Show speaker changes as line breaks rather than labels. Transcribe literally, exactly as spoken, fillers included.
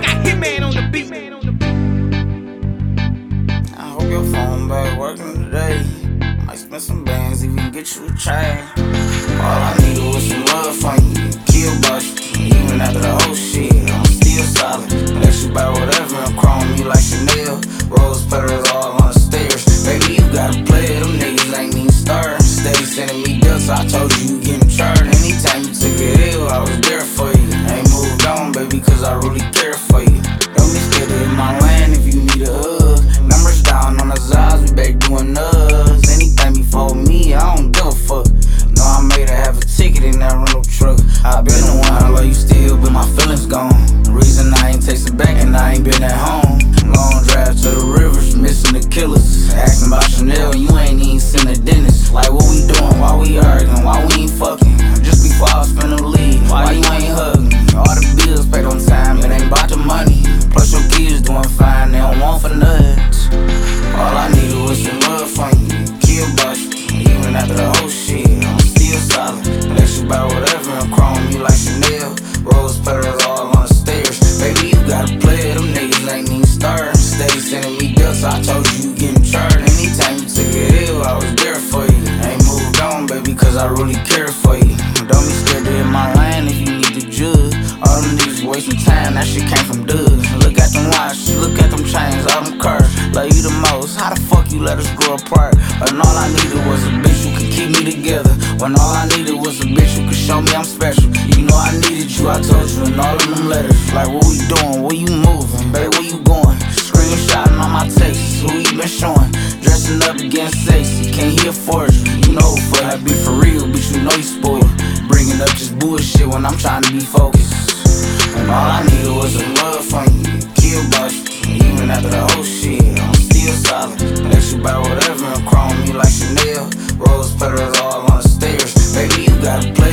got Hitman on the beat.
I hope your phone back working today. Might spend some bands, even get you a chain. All I needed was some love from you. Kill bust, even after the whole shit, I'm still solid. Let you buy whatever and chrome you like Chanel. Rose petals all on the stairs. Baby, you gotta play it, them niggas ain't even starting. Steady sending me bills, so I told you you getting charged. Anytime you took it ill, I was there for you. Ain't moved on, baby, cause I really care for you. Don't be scared to hit my land if you need a hug. Numbers down on the Zaz, we back doing us. Anything before me, I don't give a fuck. No, I made her have a ticket in that rental truck. I been the one, I love you still, but my feelings gone. The reason I ain't texting back and I ain't been at home. Long drive to the rivers, missing the killers. Asking about Chanel, you ain't even seen the dentist. Like, what we doing? Why we arguing? Why we ain't fucking? Just before I was finna leave, why you ain't hugging me? All the bills paid on time, it ain't about the money. Plus your kids doing fine, they don't want for nuts. All I needed was some love from you. Kill bust, even after the whole shit, I'm still solid. Let you buy whatever and chrome you like Chanel. Rose petals all on the stairs. Baby, you gotta play it, them niggas ain't even starting. Steady sending me bills, so I told you you getting charged. Anytime you took it ill, I was there for you. Ain't moved on, baby, cause I really care for you. Don't be scared to hit my line if you need to judge. All them niggas wasting time, that shit came from duds. Look at them watches, look at them chains, all them cars. Love you the most, how the fuck you let us grow apart? And all I needed was a bitch who could keep me together. When all I needed was a bitch who could show me I'm special. You know I needed you, I told you in all of them letters. Like, what we doing, where you moving, babe, where you going? Screenshotting on my texts, who you been showing? Dressing up against sexy, can't hear for you. You know for I be for real, but you know you spoiled. Bringing up just bullshit when I'm trying to be focused. And all I needed was some love from you. Kill bust, even after the whole shit, I'm still solid. Let you buy whatever and chrome you like Chanel. Rose petals all on the stairs. Baby, you gotta play